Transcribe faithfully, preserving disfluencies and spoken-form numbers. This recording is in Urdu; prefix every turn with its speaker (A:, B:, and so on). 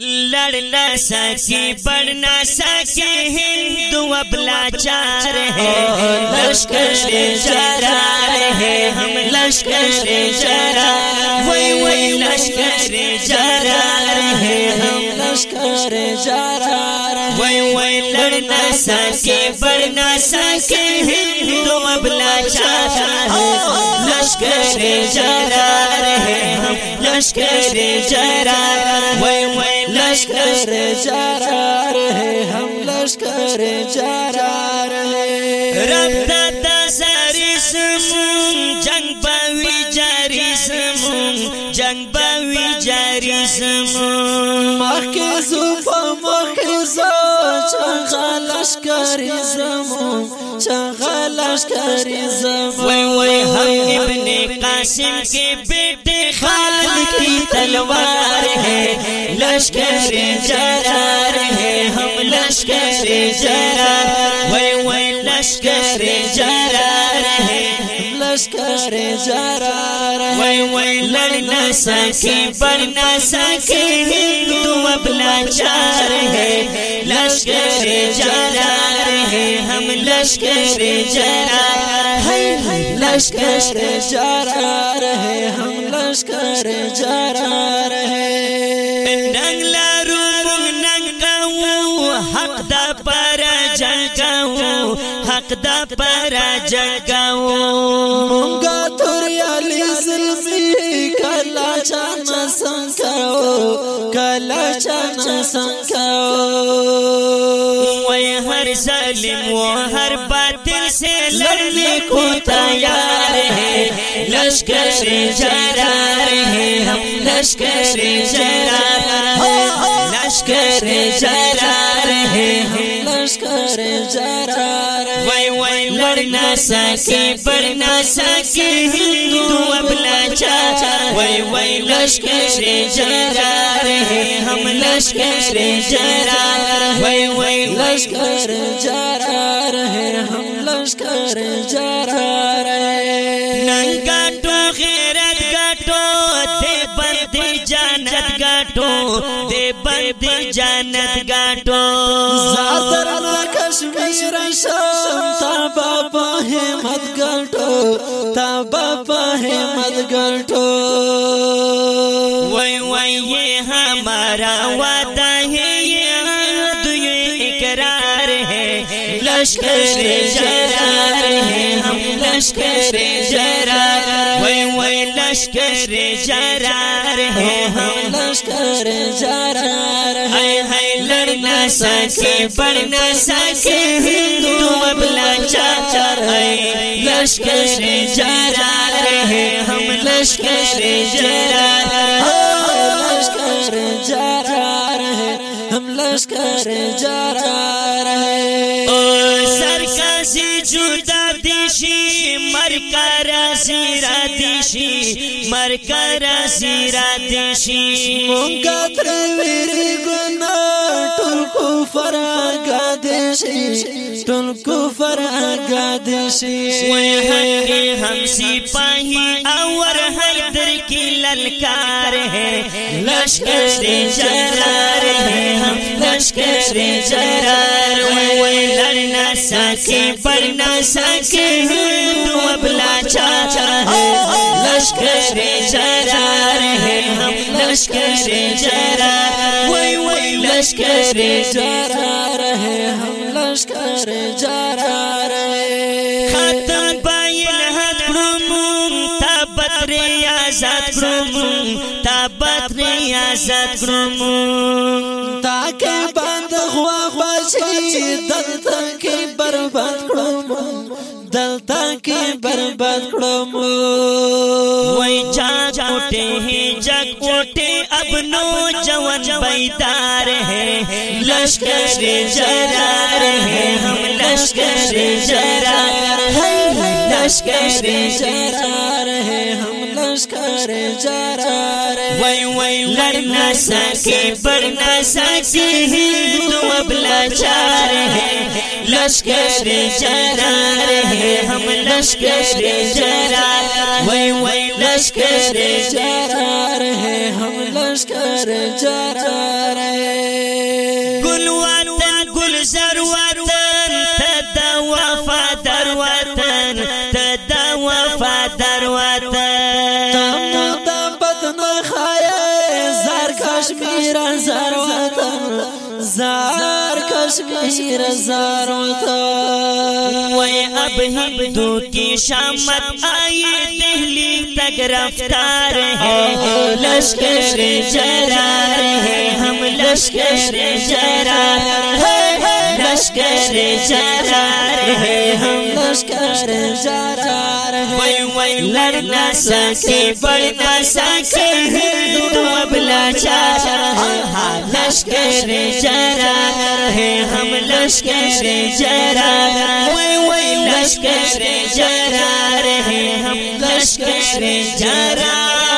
A: لڑنا سکی بڑھنا سکی ہندو اب لاچار ہے لشکر جرار ہے ہم لشکر جرار وہی وہی لشکر جرار ہے ہم لشکر جرار وہی وہی لڑنا سکی بڑھنا سکی ہندو اب لاچار ہے لشکر جرار ہے ہم لشکر جرار وہی وہی لشکر جرار ہے ہم لشکر جرار ہے رب دادا ساری سمون جنگ باوی جاری سمون جنگ باوی جاری سمون مخیزو پا مخیزو چنگا لشکر زمون چنگا لشکر زمون وی وی ہم ابن قاسم کے بیٹے خالد کی تلوار ہے لشکر جرار ہے ہم لشکر جرار وی وی لشکر جرار ہے لشکر جرار وی وی لڑنا سکی بڑھنا سکی ہندو اب لاچار ہے لشکر جرار ہے ہم لشکر جرار ہے لشکر جرار ہے ہم لشکر جرار ہے ننگ لارو مونگ ننگ گاؤں حق دا پارا جنگاؤں حق دا پارا جنگاؤں مونگا توریالی ظلمی کلا چانا سنکاؤ کلا چانا سنکاؤ وی ہر ظالم و ہر باطل سے لڑنے کو تیار ہے لشکر جرار ہے ہم لشکر جرار لشکر جرار ہے ہم لشکر جرار وی وی لڑنا سکی بڑھنا سکی ہندو اب لاچار وی وی لشکر جرار ہے ہم لشکر جرار وی وی لشکر جرار ہے ہم لشکر جرار ہے ننگا ٹو غیرت گاٹو دے بندی جانت گاٹو دے بندی جانت گاٹو زادرنا کشمیر شام تا بابا حمد گاٹو تا بابا حمد گاٹو وی وی یہ ہمارا وعدہ ہے یہ عہد یہ اقرار ہے لشکر جرار ہے ہم لشکر جرار وی وی لشکر جرار ہے ہم لشکر جرار ہے ہے لڑنا سکی بڑھنا سکی ہندو اب لاچار ہے لشکر جرار ہے ہم لشکر جرار لشکر جرار ہے ہم لشکر جرار ہے سرکسی جدا دیشی مرکارا زیرا دیشی مرکارا زیرا دیشی مونگا ترویری گنا ٹول کو فرآگا دیشی ٹول کو فرآگا دیشی وی حقی ہم سپاہی اور حیدر کی للکار ہے لشکر جرار ہے ہم لشکر جرار وی لڑنا سکی بڑھنا سکی ہندو اب لاچار ہے لشکر جرار ہے ہم لشکر جرار وی وی لشکر جرار ہے ہم لشکر جرار ہے ختم بائن حد کرمون تابت ریاضت کرمون تابت ریاضت کرمون تاکہ بند ہوا بچی دلتا کی برباد کرمون دلتا کی برباد کرمون وی جاگ اٹھے ہیں جگ اٹھے اب نوجوان بیدار ہے لشکر جرار ہے ہم لشکر جرار ہے لشکر جرار ہے ہم لشکر جرار ہے وای وای لڑنا سکے بڑھنا سکے ہندو اب لاچار ہے لشکر جرار ہے ہم لشکر جرار وای وای لشکر جرار ہے ہم لشکر جرار ہے گل وطن گل زر وطن تدا وفادار وطن تدا وفادار وطن تم تم بدن خایه زار کشمیر زار وطن زار کشمیر زار وطن وے اب ہندو کی شامت آئی دہلی تک رفتار ہے لشکر جرار ہے ہم لشکر جرار ہے لشکر جرار ہے ہم لشکر جرار ہے وای وای لڑنا سکے بڑھنا سکے ہندو اب لاچار ہے لشکر جرار ہے ہم لشکر جرار وای وای لشکر جرار ہے ہم لشکر جرار